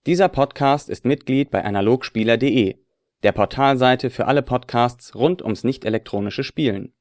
Dieser Podcast ist Mitglied bei analogspieler.de, der Portalseite für alle Podcasts rund ums nicht-elektronische Spielen.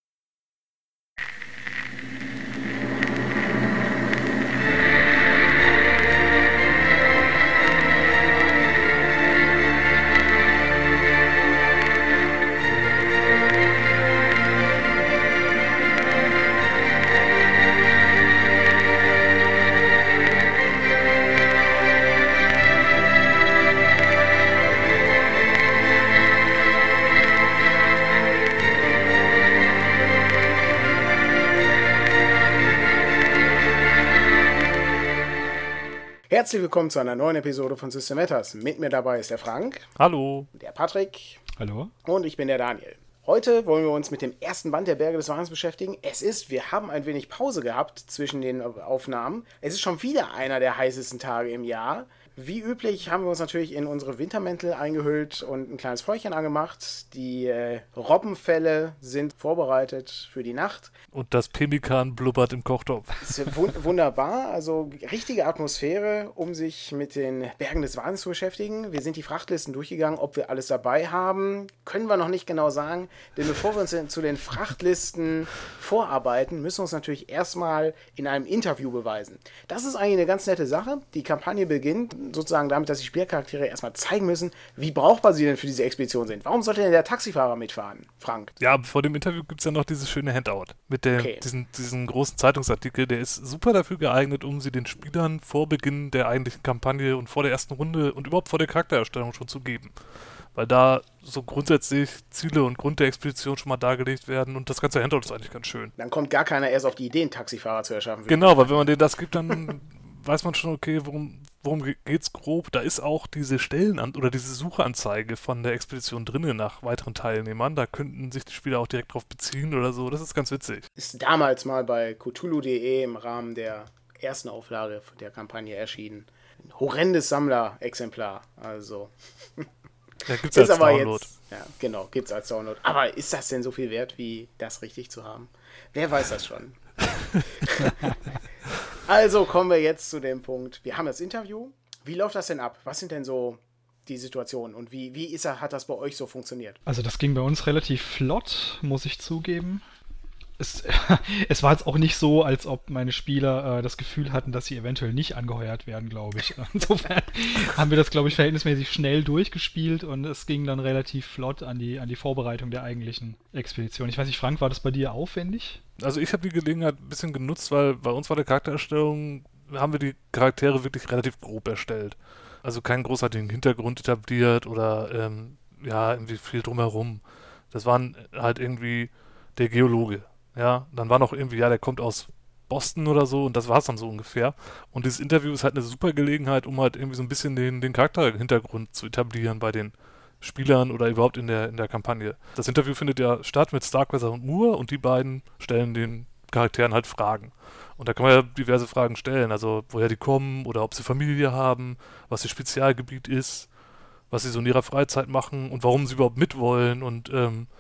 Herzlich willkommen zu einer neuen Episode von System Matters. Mit mir dabei ist der Frank. Hallo. Der Patrick. Hallo. Und ich bin der Daniel. Heute wollen wir uns mit dem ersten Band der Berge des Wahns beschäftigen. Wir haben ein wenig Pause gehabt zwischen den Aufnahmen. Es ist schon wieder einer der heißesten Tage im Jahr. Wie üblich haben wir uns natürlich in unsere Wintermäntel eingehüllt und ein kleines Feuerchen angemacht. Die Robbenfelle sind vorbereitet für die Nacht. Und das Pemmikan blubbert im Kochtopf. Das ist wunderbar, also richtige Atmosphäre, um sich mit den Bergen des Wahns zu beschäftigen. Wir sind die Frachtlisten durchgegangen, ob wir alles dabei haben, können wir noch nicht genau sagen. Denn bevor wir uns zu den Frachtlisten vorarbeiten, müssen wir uns natürlich erstmal in einem Interview beweisen. Das ist eigentlich eine ganz nette Sache. Die Kampagne beginnt sozusagen damit, dass die Spielcharaktere erstmal zeigen müssen, wie brauchbar sie denn für diese Expedition sind. Warum sollte denn der Taxifahrer mitfahren, Frank? Ja, vor dem Interview gibt es ja noch dieses schöne Handout mit diesen großen Zeitungsartikel. Der ist super dafür geeignet, um sie den Spielern vor Beginn der eigentlichen Kampagne und vor der ersten Runde und überhaupt vor der Charaktererstellung schon zu geben. Weil da so grundsätzlich Ziele und Grund der Expedition schon mal dargelegt werden und das ganze Handout ist eigentlich ganz schön. Dann kommt gar keiner erst auf die Idee, einen Taxifahrer zu erschaffen. Genau, weil wenn man denen das gibt, dann weiß man schon, okay, worum geht's grob? Da ist auch diese oder diese Suchanzeige von der Expedition drinnen nach weiteren Teilnehmern. Da könnten sich die Spieler auch direkt drauf beziehen oder so. Das ist ganz witzig. Ist damals mal bei Cthulhu.de im Rahmen der ersten Auflage der Kampagne erschienen. Ein horrendes Sammlerexemplar. Also. Ja, gibt's als Download. Ja, genau, gibt's als Download. Aber ist das denn so viel wert, wie das richtig zu haben? Wer weiß das schon? Also kommen wir jetzt zu dem Punkt. Wir haben das Interview. Wie läuft das denn ab? Was sind denn so die Situationen und wie hat das bei euch so funktioniert? Also das ging bei uns relativ flott, muss ich zugeben. Es war jetzt auch nicht so, als ob meine Spieler das Gefühl hatten, dass sie eventuell nicht angeheuert werden, glaube ich. Insofern haben wir das, glaube ich, verhältnismäßig schnell durchgespielt und es ging dann relativ flott an die Vorbereitung der eigentlichen Expedition. Ich weiß nicht, Frank, war das bei dir aufwendig? Also ich habe die Gelegenheit ein bisschen genutzt, weil bei uns bei der Charaktererstellung haben wir die Charaktere wirklich relativ grob erstellt. Also keinen großartigen Hintergrund etabliert oder irgendwie viel drumherum. Das waren halt irgendwie der Geologe. Ja, dann war noch irgendwie, der kommt aus Boston oder so und das war es dann so ungefähr. Und dieses Interview ist halt eine super Gelegenheit, um halt irgendwie so ein bisschen den Charakterhintergrund zu etablieren bei den Spielern oder überhaupt in der Kampagne. Das Interview findet ja statt mit Starkweather und Moore und die beiden stellen den Charakteren halt Fragen. Und da kann man ja diverse Fragen stellen, also woher die kommen oder ob sie Familie haben, was ihr Spezialgebiet ist, was sie so in ihrer Freizeit machen und warum sie überhaupt mitwollen und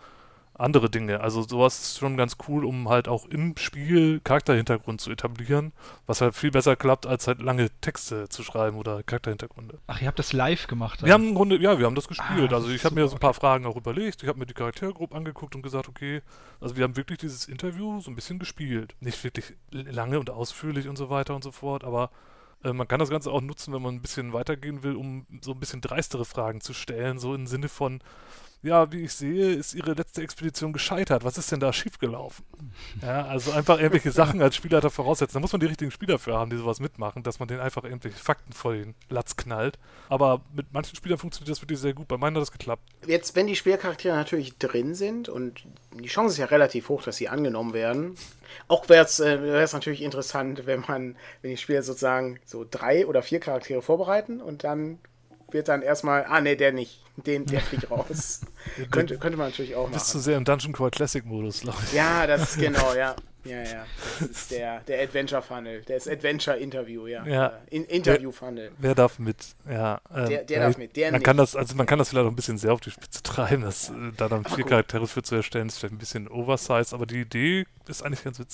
andere Dinge. Also sowas ist schon ganz cool, um halt auch im Spiel Charakterhintergrund zu etablieren, was halt viel besser klappt, als halt lange Texte zu schreiben oder Charakterhintergründe. Ach, ihr habt das live gemacht? Wir haben im Grunde, wir haben das gespielt. Also ich habe mir so ein paar okay. Fragen auch überlegt. Ich habe mir die Charaktere grob angeguckt und gesagt, okay, also wir haben wirklich dieses Interview so ein bisschen gespielt. Nicht wirklich lange und ausführlich und so weiter und so fort, aber man kann das Ganze auch nutzen, wenn man ein bisschen weitergehen will, um so ein bisschen dreistere Fragen zu stellen, so im Sinne von, ja, wie ich sehe, ist ihre letzte Expedition gescheitert. Was ist denn da schiefgelaufen? Ja, also einfach irgendwelche Sachen als Spielleiter voraussetzen. Da muss man die richtigen Spieler für haben, die sowas mitmachen, dass man denen einfach irgendwelche Fakten vor den Latz knallt. Aber mit manchen Spielern funktioniert das wirklich sehr gut. Bei meinen hat das geklappt. Jetzt, wenn die Spielcharaktere natürlich drin sind und die Chance ist ja relativ hoch, dass sie angenommen werden. Auch wäre es natürlich interessant, wenn die Spieler sozusagen so 3 oder 4 Charaktere vorbereiten und dann wird dann erstmal, der nicht, der fliegt raus. könnte man natürlich auch machen. Bist zu sehr im Dungeon Crawl Classic Modus, glaube ich. Ja, das ist genau, ja. Ja. Das ist der Adventure Funnel, das Adventure Interview, ja. Interview Funnel. Wer darf mit? Ja. Der darf mit, der man nicht. kann das vielleicht auch ein bisschen sehr auf die Spitze treiben, dass da dann 4 Charaktere für zu erstellen, ist vielleicht ein bisschen oversized, aber die Idee ist eigentlich ganz witzig.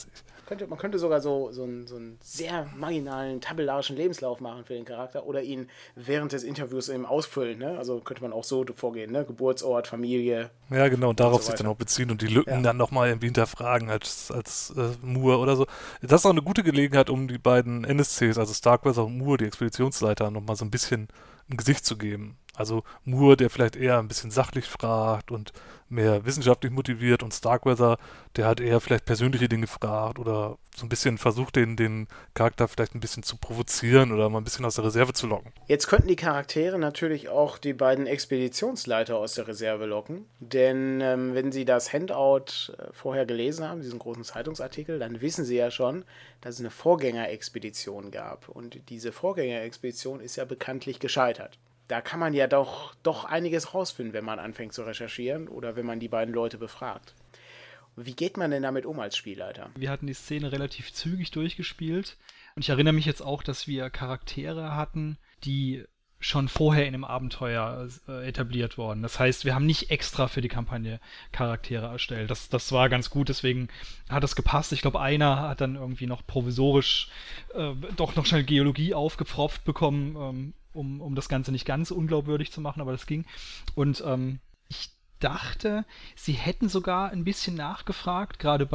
Man könnte sogar so einen sehr marginalen, tabellarischen Lebenslauf machen für den Charakter oder ihn während des Interviews eben ausfüllen. Ne? Also könnte man auch so vorgehen, ne? Geburtsort, Familie. Ja, genau, und darauf so sich dann weiter. auch beziehen und die Lücken dann nochmal irgendwie hinterfragen als Moore oder so. Das ist auch eine gute Gelegenheit, um die beiden NSCs, also Starkweather und Moore, die Expeditionsleiter, nochmal so ein bisschen ein Gesicht zu geben. Also Moore, der vielleicht eher ein bisschen sachlich fragt und mehr wissenschaftlich motiviert, und Starkweather, der halt eher vielleicht persönliche Dinge fragt oder so ein bisschen versucht, den Charakter vielleicht ein bisschen zu provozieren oder mal ein bisschen aus der Reserve zu locken. Jetzt könnten die Charaktere natürlich auch die beiden Expeditionsleiter aus der Reserve locken, denn wenn sie das Handout vorher gelesen haben, diesen großen Zeitungsartikel, dann wissen sie ja schon, dass es eine Vorgängerexpedition gab, und diese Vorgängerexpedition ist ja bekanntlich gescheitert. Da kann man ja doch einiges rausfinden, wenn man anfängt zu recherchieren oder wenn man die beiden Leute befragt. Wie geht man denn damit um als Spielleiter? Wir hatten die Szene relativ zügig durchgespielt und ich erinnere mich jetzt auch, dass wir Charaktere hatten, die schon vorher in dem Abenteuer etabliert worden. Das heißt, wir haben nicht extra für die Kampagne Charaktere erstellt. Das war ganz gut, deswegen hat das gepasst. Ich glaube, einer hat dann irgendwie noch provisorisch doch noch schnell Geologie aufgepfropft bekommen, um das Ganze nicht ganz unglaubwürdig zu machen, aber das ging. Und ich dachte, sie hätten sogar ein bisschen nachgefragt, gerade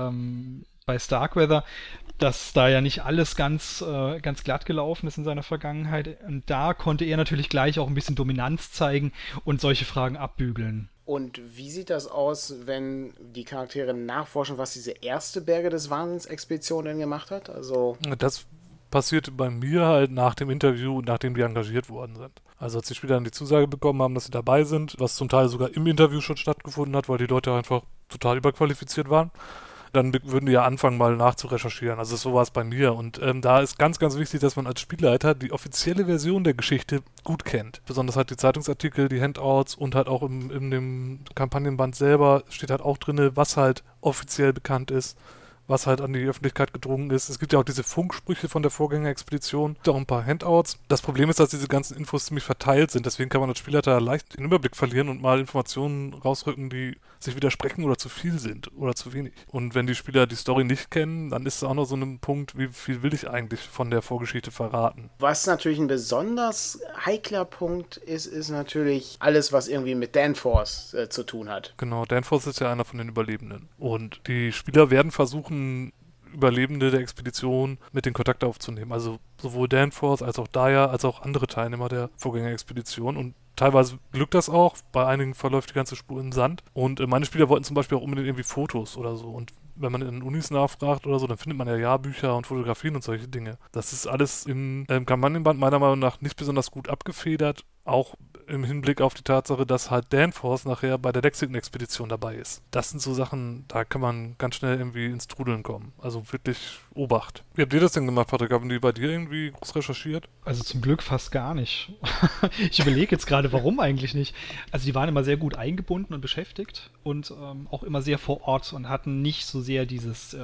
bei Starkweather, dass da ja nicht alles ganz glatt gelaufen ist in seiner Vergangenheit. Und da konnte er natürlich gleich auch ein bisschen Dominanz zeigen und solche Fragen abbügeln. Und wie sieht das aus, wenn die Charaktere nachforschen, was diese erste Berge des Wahnsinns-Expedition denn gemacht hat? Also Das passierte bei mir halt nach dem Interview, nachdem die engagiert worden sind. Also als die Spieler dann die Zusage bekommen haben, dass sie dabei sind, was zum Teil sogar im Interview schon stattgefunden hat, weil die Leute einfach total überqualifiziert waren, dann würden die ja anfangen, mal nachzurecherchieren. Also so war es bei mir. Und da ist ganz, ganz wichtig, dass man als Spielleiter die offizielle Version der Geschichte gut kennt. Besonders halt die Zeitungsartikel, die Handouts und halt auch in dem Kampagnenband selber steht halt auch drin, was halt offiziell bekannt ist, was halt an die Öffentlichkeit gedrungen ist. Es gibt ja auch diese Funksprüche von der Vorgängerexpedition, auch ein paar Handouts. Das Problem ist, dass diese ganzen Infos ziemlich verteilt sind. Deswegen kann man als Spielleiter leicht den Überblick verlieren und mal Informationen rausrücken, die sich widersprechen oder zu viel sind oder zu wenig. Und wenn die Spieler die Story nicht kennen, dann ist es auch noch so ein Punkt, wie viel will ich eigentlich von der Vorgeschichte verraten. was natürlich ein besonders heikler Punkt ist, ist natürlich alles, was irgendwie mit Danforth zu tun hat. Genau, Danforth ist ja einer von den Überlebenden. Und die Spieler werden versuchen, Überlebende der Expedition mit in Kontakt aufzunehmen. Also sowohl Danforth als auch Dyer, als auch andere Teilnehmer der Vorgängerexpedition. Und teilweise glückt das auch, bei einigen verläuft die ganze Spur in Sand. Und meine Spieler wollten zum Beispiel auch unbedingt irgendwie Fotos oder so. Und wenn man in Unis nachfragt oder so, dann findet man ja Jahrbücher und Fotografien und solche Dinge. Das ist alles im Kampagnenband meiner Meinung nach nicht besonders gut abgefedert, auch im Hinblick auf die Tatsache, dass halt Danforth nachher bei der Lexington-Expedition dabei ist. Das sind so Sachen, da kann man ganz schnell irgendwie ins Trudeln kommen. Also wirklich Obacht. Wie habt ihr das denn gemacht, Patrick? Haben die bei dir irgendwie groß recherchiert? Also zum Glück fast gar nicht. Ich überlege jetzt gerade, warum eigentlich nicht. Also die waren immer sehr gut eingebunden und beschäftigt und auch immer sehr vor Ort und hatten nicht so sehr dieses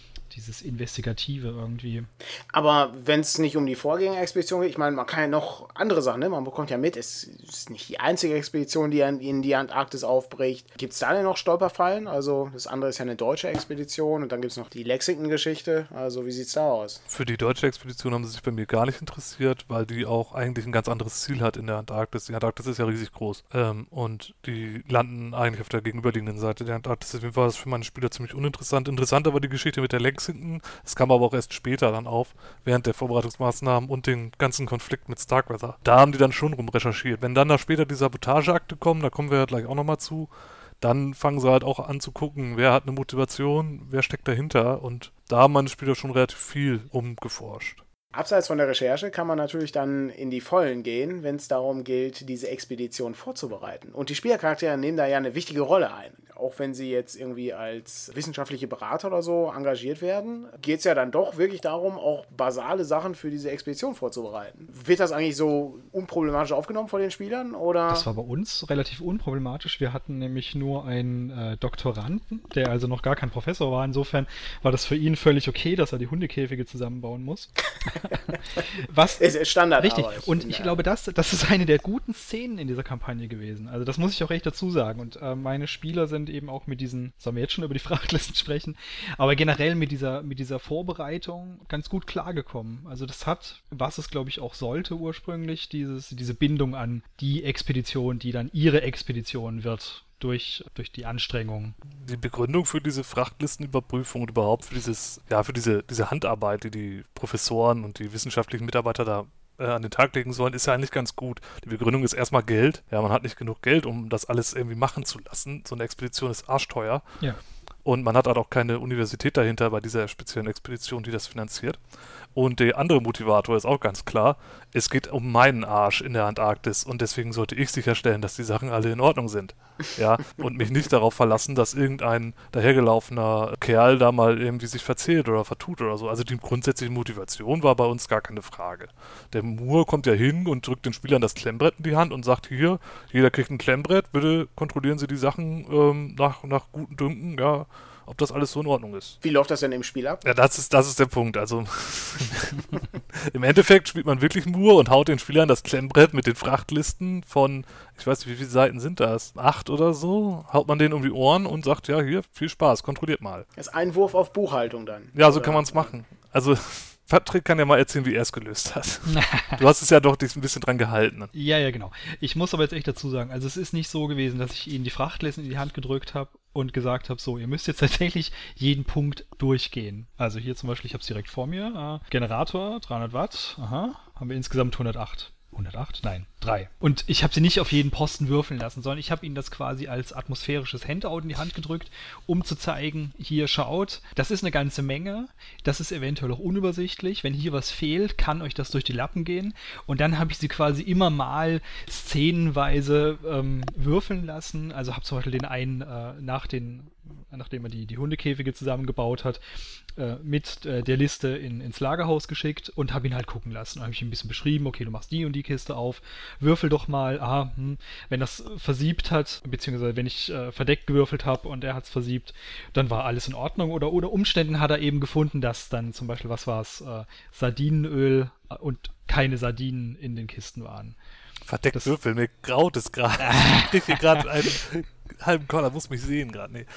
Investigative irgendwie. Aber wenn es nicht um die Vorgängerexpedition geht, ich meine, man kann ja noch andere Sachen, ne? Man bekommt ja mit, es ist nicht die einzige Expedition, die in die Antarktis aufbricht. Gibt es da denn noch Stolperfallen? Also das andere ist ja eine deutsche Expedition und dann gibt es noch die Lexington-Geschichte. Also wie sieht's da aus? Für die deutsche Expedition haben sie sich bei mir gar nicht interessiert, weil die auch eigentlich ein ganz anderes Ziel hat in der Antarktis. Die Antarktis ist ja riesig groß und die landen eigentlich auf der gegenüberliegenden Seite der Antarktis. Deswegen war das für meine Spieler ziemlich uninteressant. Interessanter war die Geschichte mit der Lexington. Es kam aber auch erst später dann auf, während der Vorbereitungsmaßnahmen und den ganzen Konflikt mit Starkweather. Da haben die dann schon rum recherchiert. Wenn dann da später die Sabotageakte kommen, da kommen wir ja gleich auch nochmal zu, dann fangen sie halt auch an zu gucken, wer hat eine Motivation, wer steckt dahinter, und da haben meine Spieler schon relativ viel rumgeforscht. Abseits von der Recherche kann man natürlich dann in die Vollen gehen, wenn es darum gilt, diese Expedition vorzubereiten. Und die Spielercharaktere nehmen da ja eine wichtige Rolle ein. Auch wenn sie jetzt irgendwie als wissenschaftliche Berater oder so engagiert werden, geht es ja dann doch wirklich darum, auch basale Sachen für diese Expedition vorzubereiten. Wird das eigentlich so unproblematisch aufgenommen von den Spielern? Oder? Das war bei uns relativ unproblematisch. Wir hatten nämlich nur einen Doktoranden, der also noch gar kein Professor war. Insofern war das für ihn völlig okay, dass er die Hundekäfige zusammenbauen muss. Was ist Standardarbeit. Richtig. Und ich glaube, das ist eine der guten Szenen in dieser Kampagne gewesen. Also das muss ich auch echt dazu sagen. Und meine Spieler sind eben auch mit diesen, sollen wir jetzt schon über die Frachtlisten sprechen, aber generell mit dieser Vorbereitung ganz gut klargekommen. Also das hat, was es glaube ich auch sollte ursprünglich, diese Bindung an die Expedition, die dann ihre Expedition wird. Durch die Anstrengung. Die Begründung für diese Frachtlistenüberprüfung und überhaupt für diese Handarbeit, die die Professoren und die wissenschaftlichen Mitarbeiter da an den Tag legen sollen, ist ja eigentlich ganz gut. Die Begründung ist erstmal Geld. Ja, man hat nicht genug Geld, um das alles irgendwie machen zu lassen. So eine Expedition ist arschteuer. Ja. Und man hat halt auch keine Universität dahinter bei dieser speziellen Expedition, die das finanziert. Und der andere Motivator ist auch ganz klar, es geht um meinen Arsch in der Antarktis und deswegen sollte ich sicherstellen, dass die Sachen alle in Ordnung sind. Ja, und mich nicht darauf verlassen, dass irgendein dahergelaufener Kerl da mal irgendwie sich verzählt oder vertut oder so. Also die grundsätzliche Motivation war bei uns gar keine Frage. Der Moore kommt ja hin und drückt den Spielern das Klemmbrett in die Hand und sagt, hier, jeder kriegt ein Klemmbrett, bitte kontrollieren Sie die Sachen nach gutem Dünken, ja, ob das alles so in Ordnung ist. Wie läuft das denn im Spiel ab? Ja, das ist der Punkt. Also im Endeffekt spielt man wirklich Moore und haut den Spielern das Klemmbrett mit den Frachtlisten von, ich weiß nicht, wie viele Seiten sind das? 8 oder so? Haut man denen um die Ohren und sagt, ja, hier, viel Spaß, kontrolliert mal. Das ist ein Wurf auf Buchhaltung dann. Ja, so kann man es machen. Also Patrick kann ja mal erzählen, wie er es gelöst hat. Du hast es ja doch ein bisschen dran gehalten. Ja, genau. Ich muss aber jetzt echt dazu sagen, also es ist nicht so gewesen, dass ich ihnen die Frachtlisten in die Hand gedrückt habe und gesagt habe, so, ihr müsst jetzt tatsächlich jeden Punkt durchgehen. Also hier zum Beispiel, ich habe es direkt vor mir, Generator, 300 Watt, aha, haben wir insgesamt 108. 108? Nein, 3. Und ich habe sie nicht auf jeden Posten würfeln lassen, sondern ich habe ihnen das quasi als atmosphärisches Handout in die Hand gedrückt, um zu zeigen, hier schaut, das ist eine ganze Menge, das ist eventuell auch unübersichtlich, wenn hier was fehlt, kann euch das durch die Lappen gehen. Und dann habe ich sie quasi immer mal szenenweise würfeln lassen, also habe zum Beispiel den einen nachdem er die Hundekäfige zusammengebaut hat, mit der Liste ins Lagerhaus geschickt und habe ihn halt gucken lassen. Habe ich ihm ein bisschen beschrieben, okay, du machst die und die Kiste auf, würfel doch mal, wenn das versiebt hat, beziehungsweise wenn ich verdeckt gewürfelt habe und er hat es versiebt, dann war alles in Ordnung. Oder Umständen hat er eben gefunden, dass dann zum Beispiel, was war es, Sardinenöl und keine Sardinen in den Kisten waren. Verdeckt würfeln, mir graut es gerade. Ich kriege hier gerade einen halben Koller, muss mich sehen gerade. Nee.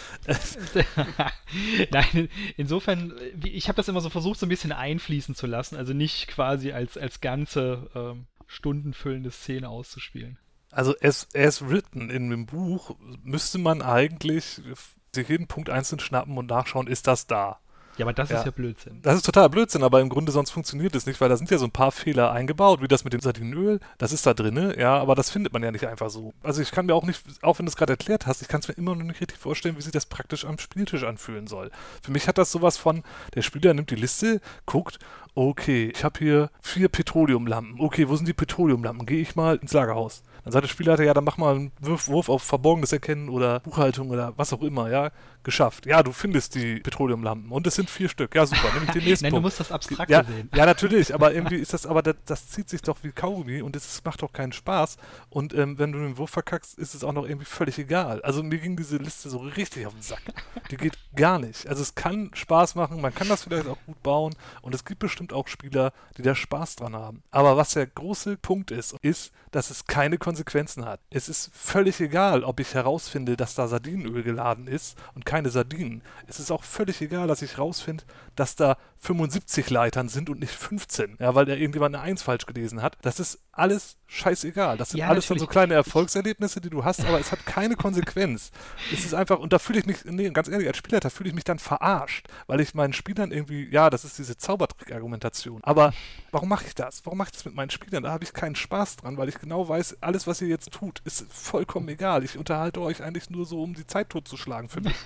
Nein, insofern, ich habe das immer so versucht, so ein bisschen einfließen zu lassen, also nicht quasi als ganze stundenfüllende Szene auszuspielen. Also as written in dem Buch müsste man eigentlich sich jeden Punkt einzeln schnappen und nachschauen, ist das da? Ja, aber das ist ja Blödsinn. Das ist total Blödsinn, aber im Grunde sonst funktioniert es nicht, weil da sind ja so ein paar Fehler eingebaut, wie das mit dem Sardinenöl, das ist da drin, ja, aber das findet man ja nicht einfach so. Also ich kann mir auch nicht, auch wenn du es gerade erklärt hast, ich kann es mir immer noch nicht richtig vorstellen, wie sich das praktisch am Spieltisch anfühlen soll. Für mich hat das sowas von, der Spieler nimmt die Liste, guckt, okay, ich habe hier 4 Petroleumlampen, okay, wo sind die Petroleumlampen? Gehe ich mal ins Lagerhaus. Dann sagt der Spielleiter, ja, dann mach mal einen Wurf auf Verborgenes erkennen oder Buchhaltung oder was auch immer, ja, geschafft. Ja, du findest die Petroleumlampen und es sind 4 Stück. Ja, super, nehme ich den nächsten Nein, Punkt. du musst das abstrakt sehen. Ja, natürlich, aber irgendwie ist das, das zieht sich doch wie Kaugummi und es macht doch keinen Spaß. Und wenn du den Wurf verkackst, ist es auch noch irgendwie völlig egal. Also mir ging diese Liste so richtig auf den Sack. Die geht gar nicht. Also es kann Spaß machen, man kann das vielleicht auch gut bauen und es gibt bestimmt auch Spieler, die da Spaß dran haben. Aber was der große Punkt ist, dass es keine Konsequenzen hat. Es ist völlig egal, ob ich herausfinde, dass da Sardinenöl geladen ist und keine Sardinen. Es ist auch völlig egal, dass ich herausfinde, dass da 75 Leitern sind und nicht 15. Ja, weil da irgendjemand eine 1 falsch gelesen hat. Das ist alles scheißegal. Das sind alles dann so kleine Erfolgserlebnisse, die du hast, aber es hat keine Konsequenz. Es ist einfach, und da fühle ich mich, ganz ehrlich, als Spielleiter fühle ich mich dann verarscht, weil ich meinen Spielern irgendwie, ja, das ist diese Zaubertrick-Argumentation. Aber warum mache ich das? Warum mache ich das mit meinen Spielern? Da habe ich keinen Spaß dran, weil ich genau weiß, alles, was ihr jetzt tut, ist vollkommen egal. Ich unterhalte euch eigentlich nur so, um die Zeit totzuschlagen für mich.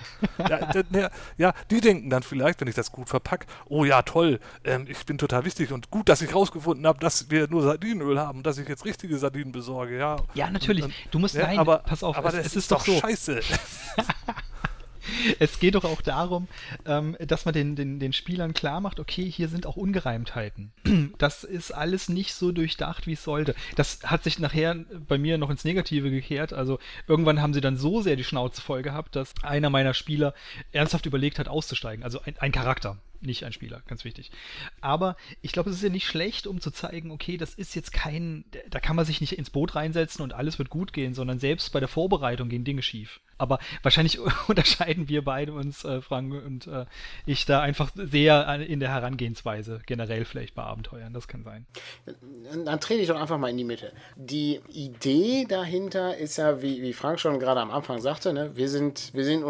Die denken dann vielleicht, wenn ich das gut verpacke, oh ja, toll, ich bin total wichtig und gut, dass ich rausgefunden habe, dass wir nur Sardinenöl haben und dass ich jetzt richtige Sardinen besorge, ja. Ja, natürlich. Du musst, aber pass auf, aber es ist doch so scheiße. Es geht doch auch darum, dass man den Spielern klar macht, okay, hier sind auch Ungereimtheiten. Das ist alles nicht so durchdacht, wie es sollte. Das hat sich nachher bei mir noch ins Negative gekehrt. Also irgendwann haben sie dann so sehr die Schnauze voll gehabt, dass einer meiner Spieler ernsthaft überlegt hat, auszusteigen. Also ein Charakter, nicht ein Spieler, ganz wichtig. Aber ich glaube, es ist ja nicht schlecht, um zu zeigen, okay, das ist jetzt da kann man sich nicht ins Boot reinsetzen und alles wird gut gehen, sondern selbst bei der Vorbereitung gehen Dinge schief. Aber wahrscheinlich unterscheiden wir beide uns, Frank und ich, da einfach sehr in der Herangehensweise generell vielleicht bei Abenteuern. Das kann sein. Dann trete ich doch einfach mal in die Mitte. Die Idee dahinter ist ja, wie Frank schon gerade am Anfang sagte, ne, wir sind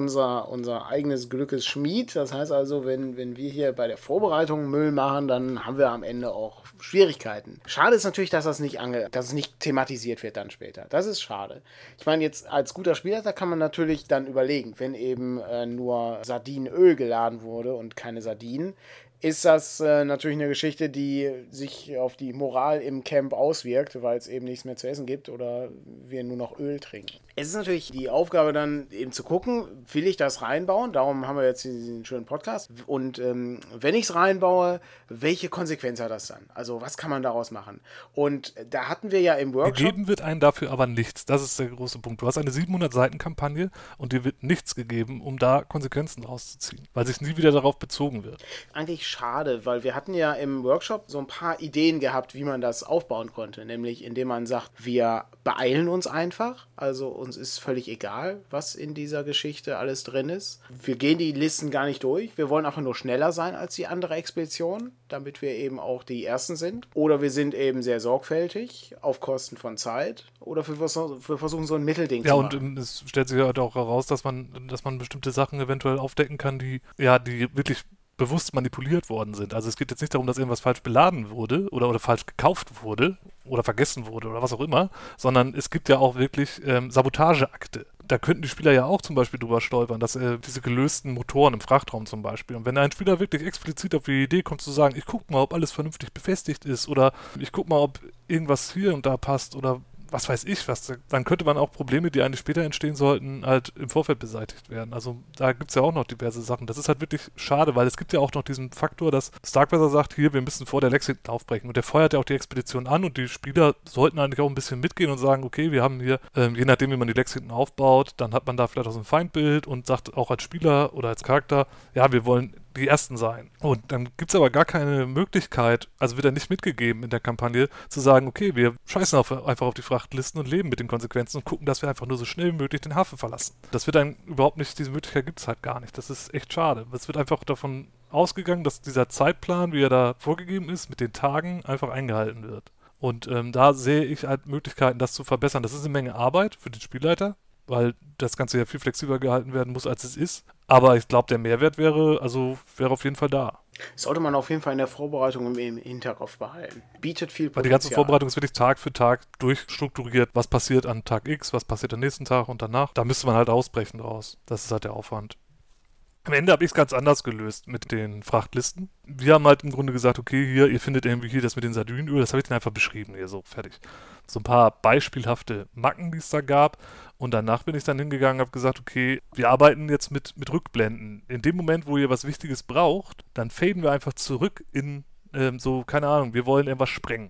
unser eigenes Glückes Schmied. Das heißt also, wenn wir hier bei der Vorbereitung Müll machen, dann haben wir am Ende auch Schwierigkeiten. Schade ist natürlich, dass es nicht thematisiert wird dann später. Das ist schade. Ich meine, jetzt als guter Spieler, da kann man natürlich dann überlegen, wenn eben nur Sardinenöl geladen wurde und keine Sardinen, ist das natürlich eine Geschichte, die sich auf die Moral im Camp auswirkt, weil es eben nichts mehr zu essen gibt oder wir nur noch Öl trinken. Es ist natürlich die Aufgabe dann eben zu gucken, will ich das reinbauen? Darum haben wir jetzt diesen schönen Podcast. Und wenn ich es reinbaue, welche Konsequenz hat das dann? Also was kann man daraus machen? Und da hatten wir ja im Workshop... Gegeben wird einem dafür aber nichts. Das ist der große Punkt. Du hast eine 700-Seiten-Kampagne und dir wird nichts gegeben, um da Konsequenzen rauszuziehen, weil sich nie wieder darauf bezogen wird. Eigentlich schade, weil wir hatten ja im Workshop so ein paar Ideen gehabt, wie man das aufbauen konnte. Nämlich indem man sagt, wir beeilen uns einfach. Also uns ist völlig egal, was in dieser Geschichte alles drin ist. Wir gehen die Listen gar nicht durch. Wir wollen einfach nur schneller sein als die andere Expedition, damit wir eben auch die Ersten sind. Oder wir sind eben sehr sorgfältig auf Kosten von Zeit. Oder wir versuchen so ein Mittelding zu machen. Ja, und es stellt sich halt auch heraus, dass man bestimmte Sachen eventuell aufdecken kann, die wirklich bewusst manipuliert worden sind. Also es geht jetzt nicht darum, dass irgendwas falsch beladen wurde oder falsch gekauft wurde oder vergessen wurde oder was auch immer, sondern es gibt ja auch wirklich Sabotageakte. Da könnten die Spieler ja auch zum Beispiel drüber stolpern, dass diese gelösten Motoren im Frachtraum zum Beispiel. Und wenn ein Spieler wirklich explizit auf die Idee kommt zu sagen, ich guck mal, ob alles vernünftig befestigt ist oder ich guck mal, ob irgendwas hier und da passt oder was weiß ich was, dann könnte man auch Probleme, die eigentlich später entstehen sollten, halt im Vorfeld beseitigt werden. Also da gibt es ja auch noch diverse Sachen. Das ist halt wirklich schade, weil es gibt ja auch noch diesen Faktor, dass Starkweather sagt, hier, wir müssen vor der Lexington aufbrechen. Und der feuert ja auch die Expedition an und die Spieler sollten eigentlich auch ein bisschen mitgehen und sagen, okay, wir haben hier, je nachdem, wie man die Lexington aufbaut, dann hat man da vielleicht auch so ein Feindbild und sagt auch als Spieler oder als Charakter, ja, wir wollen die Ersten sein. Und dann gibt es aber gar keine Möglichkeit, also wird er nicht mitgegeben in der Kampagne, zu sagen, okay, wir scheißen einfach auf die Frachtlisten und leben mit den Konsequenzen und gucken, dass wir einfach nur so schnell wie möglich den Hafen verlassen. Das wird dann überhaupt nicht, diese Möglichkeit gibt es halt gar nicht. Das ist echt schade. Es wird einfach davon ausgegangen, dass dieser Zeitplan, wie er da vorgegeben ist, mit den Tagen einfach eingehalten wird. Und da sehe ich halt Möglichkeiten, das zu verbessern. Das ist eine Menge Arbeit für den Spielleiter, weil das Ganze ja viel flexibler gehalten werden muss, als es ist. Aber ich glaube, der Mehrwert wäre auf jeden Fall da. Sollte man auf jeden Fall in der Vorbereitung im Hinterkopf behalten. Bietet viel Potenzial. Weil die ganze Vorbereitung ist wirklich Tag für Tag durchstrukturiert. Was passiert an Tag X, was passiert am nächsten Tag und danach. Da müsste man halt ausbrechen draus. Das ist halt der Aufwand. Am Ende habe ich es ganz anders gelöst mit den Frachtlisten. Wir haben halt im Grunde gesagt, okay, hier, ihr findet irgendwie hier das mit den Sardinenöl, das habe ich dann einfach beschrieben, hier so, fertig. So ein paar beispielhafte Macken, die es da gab. Und danach bin ich dann hingegangen und habe gesagt, okay, wir arbeiten jetzt mit Rückblenden. In dem Moment, wo ihr was Wichtiges braucht, dann faden wir einfach zurück in keine Ahnung, wir wollen irgendwas sprengen.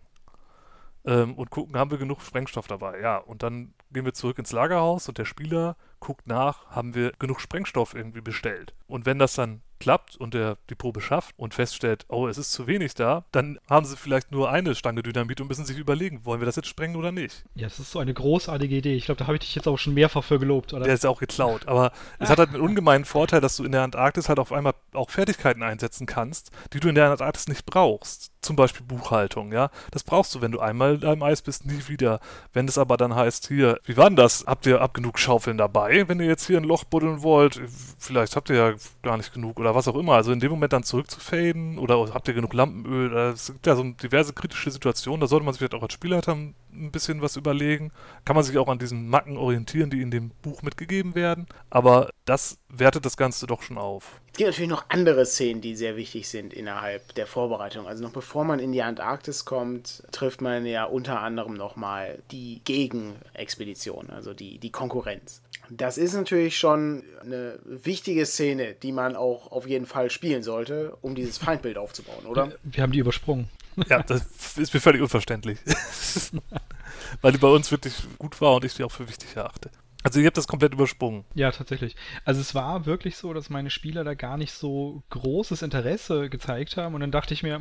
Und gucken, haben wir genug Sprengstoff dabei? Ja, und dann gehen wir zurück ins Lagerhaus und der Spieler guckt nach, haben wir genug Sprengstoff irgendwie bestellt. Und wenn das dann klappt und der die Probe schafft und feststellt, oh, es ist zu wenig da, dann haben sie vielleicht nur eine Stange Dynamit und müssen sich überlegen, wollen wir das jetzt sprengen oder nicht? Ja, das ist so eine großartige Idee. Ich glaube, da habe ich dich jetzt auch schon mehrfach für gelobt, oder? Der ist ja auch geklaut, aber es hat halt einen ungemeinen Vorteil, dass du in der Antarktis halt auf einmal auch Fertigkeiten einsetzen kannst, die du in der Antarktis nicht brauchst. Zum Beispiel Buchhaltung, ja. Das brauchst du, wenn du einmal da im Eis bist, nie wieder. Wenn es aber dann heißt, hier, wie war denn das? Habt ihr genug Schaufeln dabei, wenn ihr jetzt hier ein Loch buddeln wollt? Vielleicht habt ihr ja gar nicht genug oder was auch immer. Also in dem Moment dann zurückzufaden oder habt ihr genug Lampenöl? Es gibt ja so diverse kritische Situationen, da sollte man sich vielleicht auch als Spielleiter ein bisschen was überlegen. Kann man sich auch an diesen Macken orientieren, die in dem Buch mitgegeben werden. Aber das wertet das Ganze doch schon auf. Es gibt natürlich noch andere Szenen, die sehr wichtig sind innerhalb der Vorbereitung. Also noch bevor man in die Antarktis kommt, trifft man ja unter anderem nochmal die Gegenexpedition, also die Konkurrenz. Das ist natürlich schon eine wichtige Szene, die man auch auf jeden Fall spielen sollte, um dieses Feindbild aufzubauen, oder? Wir haben die übersprungen. Ja, das ist mir völlig unverständlich. Weil die bei uns wirklich gut war und ich die auch für wichtig erachte. Also ihr habt das komplett übersprungen. Ja, tatsächlich. Also es war wirklich so, dass meine Spieler da gar nicht so großes Interesse gezeigt haben und dann dachte ich mir,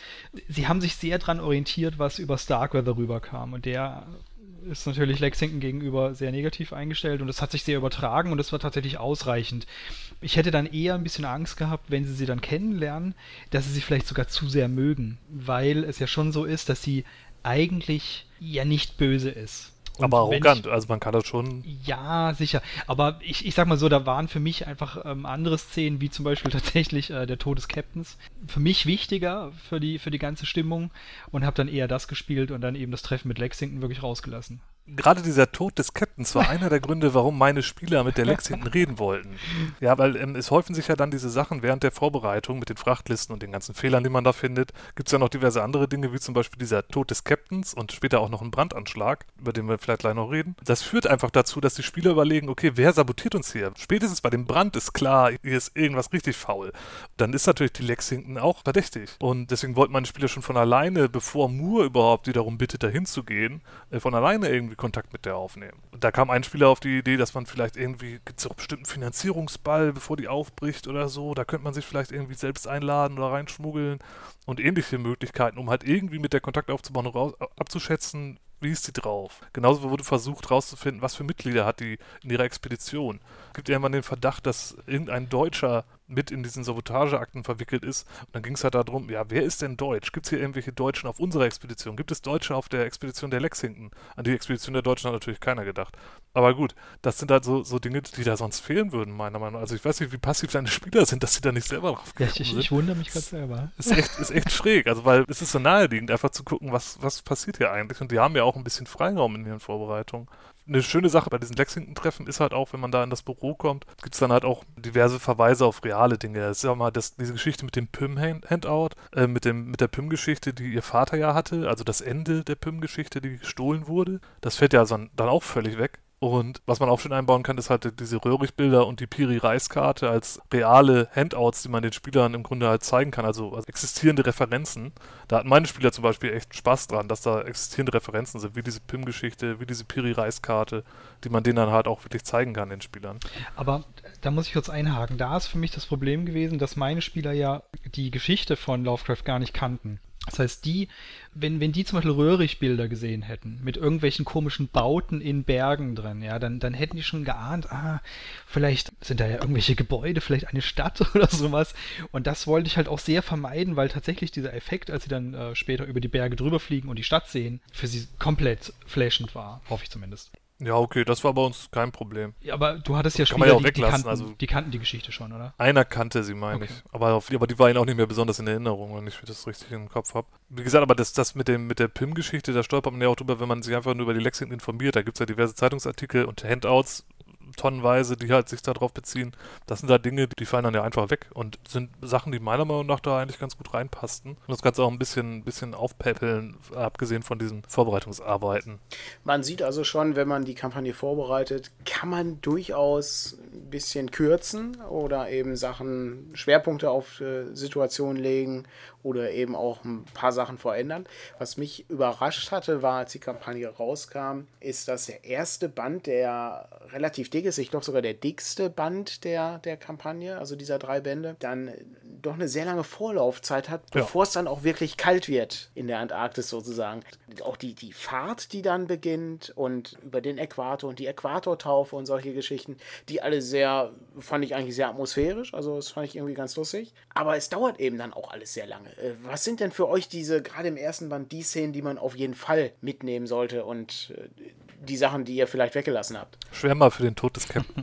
sie haben sich sehr dran orientiert, was über Starkweather rüberkam und der ist natürlich Lexington gegenüber sehr negativ eingestellt und das hat sich sehr übertragen und das war tatsächlich ausreichend. Ich hätte dann eher ein bisschen Angst gehabt, wenn sie dann kennenlernen, dass sie vielleicht sogar zu sehr mögen, weil es ja schon so ist, dass sie eigentlich ja nicht böse ist. Und aber arrogant, also man kann das schon... Ja, sicher. Aber ich sag mal so, da waren für mich einfach andere Szenen, wie zum Beispiel tatsächlich der Tod des Captains, für mich wichtiger für die ganze Stimmung und habe dann eher das gespielt und dann eben das Treffen mit Lexington wirklich rausgelassen. Gerade dieser Tod des Captains war einer der Gründe, warum meine Spieler mit der Lexington reden wollten. Ja, weil es häufen sich ja dann diese Sachen während der Vorbereitung mit den Frachtlisten und den ganzen Fehlern, die man da findet. Gibt es ja noch diverse andere Dinge, wie zum Beispiel dieser Tod des Captains und später auch noch ein Brandanschlag, über den wir vielleicht gleich noch reden. Das führt einfach dazu, dass die Spieler überlegen, okay, wer sabotiert uns hier? Spätestens bei dem Brand ist klar, hier ist irgendwas richtig faul. Dann ist natürlich die Lexington auch verdächtig. Und deswegen wollten meine Spieler schon von alleine, bevor Moore überhaupt die darum bittet, dahin zu gehen, von alleine irgendwie Kontakt mit der aufnehmen. Und da kam ein Spieler auf die Idee, dass man vielleicht irgendwie, gibt es auch bestimmt einen Finanzierungsball, bevor die aufbricht oder so, da könnte man sich vielleicht irgendwie selbst einladen oder reinschmuggeln und ähnliche Möglichkeiten, um halt irgendwie mit der Kontakt aufzubauen und abzuschätzen, wie ist die drauf? Genauso wurde versucht rauszufinden, was für Mitglieder hat die in ihrer Expedition. Es gibt ja immer den Verdacht, dass irgendein Deutscher mit in diesen Sabotageakten verwickelt ist. Und dann ging es halt darum, ja, wer ist denn Deutsch? Gibt es hier irgendwelche Deutschen auf unserer Expedition? Gibt es Deutsche auf der Expedition der Lexington? An die Expedition der Deutschen hat natürlich keiner gedacht. Aber gut, das sind halt so Dinge, die da sonst fehlen würden, meiner Meinung nach. Also ich weiß nicht, wie passiv deine Spieler sind, dass sie da nicht selber drauf Ja, gekommen sind. ich wundere mich gerade selber. Ist echt schräg, also weil es ist so naheliegend, einfach zu gucken, was passiert hier eigentlich. Und die haben ja auch ein bisschen Freiraum in ihren Vorbereitungen. Eine schöne Sache bei diesen Lexington-Treffen ist halt auch, wenn man da in das Büro kommt, gibt es dann halt auch diverse Verweise auf reale Dinge. Das ist ja mal diese Geschichte mit dem PIM-Handout, mit der PIM-Geschichte, die ihr Vater ja hatte, also das Ende der PIM-Geschichte, die gestohlen wurde. Das fällt ja dann auch völlig weg. Und was man auch schön einbauen kann, ist halt diese Röhrig-Bilder und die Piri-Reis-Karte als reale Handouts, die man den Spielern im Grunde halt zeigen kann, also existierende Referenzen. Da hatten meine Spieler zum Beispiel echt Spaß dran, dass da existierende Referenzen sind, wie diese PIM-Geschichte, wie diese Piri-Reis-Karte, die man denen dann halt auch wirklich zeigen kann, den Spielern. Aber da muss ich kurz einhaken. Da ist für mich das Problem gewesen, dass meine Spieler ja die Geschichte von Lovecraft gar nicht kannten. Das heißt, wenn die zum Beispiel Röhrig-Bilder gesehen hätten, mit irgendwelchen komischen Bauten in Bergen drin, ja, dann hätten die schon geahnt, vielleicht sind da ja irgendwelche Gebäude, vielleicht eine Stadt oder sowas. Und das wollte ich halt auch sehr vermeiden, weil tatsächlich dieser Effekt, als sie dann später über die Berge drüber fliegen und die Stadt sehen, für sie komplett flashend war, hoffe ich zumindest. Ja, okay, das war bei uns kein Problem. Ja, aber du hattest ja Spieler, die kannten die Geschichte schon, oder? Einer kannte sie, meine ich. Aber die war ihnen auch nicht mehr besonders in Erinnerung, wenn ich das richtig im Kopf habe. Wie gesagt, aber das mit der PIM-Geschichte, da stolpert man ja auch drüber, wenn man sich einfach nur über die Lexington informiert. Da gibt es ja diverse Zeitungsartikel und Handouts, tonnenweise, die halt sich darauf beziehen. Das sind da Dinge, die fallen dann ja einfach weg und sind Sachen, die meiner Meinung nach da eigentlich ganz gut reinpassten. Und das Ganze auch ein bisschen aufpäppeln, abgesehen von diesen Vorbereitungsarbeiten. Man sieht also schon, wenn man die Kampagne vorbereitet, kann man durchaus ein bisschen kürzen oder eben Schwerpunkte auf Situationen legen oder eben auch ein paar Sachen verändern. Was mich überrascht hatte, war, als die Kampagne rauskam, ist, dass der erste Band, der relativ dick ist, ich glaube sogar der dickste Band der Kampagne, also dieser 3 Bände, dann doch eine sehr lange Vorlaufzeit hat, bevor es dann auch wirklich kalt wird in der Antarktis sozusagen. Auch die Fahrt, die dann beginnt und über den Äquator und die Äquatortaufe und solche Geschichten, die alle fand ich eigentlich sehr atmosphärisch, also das fand ich irgendwie ganz lustig. Aber es dauert eben dann auch alles sehr lange. Was sind denn für euch gerade im ersten Band, die Szenen, die man auf jeden Fall mitnehmen sollte und die Sachen, die ihr vielleicht weggelassen habt? Schwer mal für den Tod des Captains.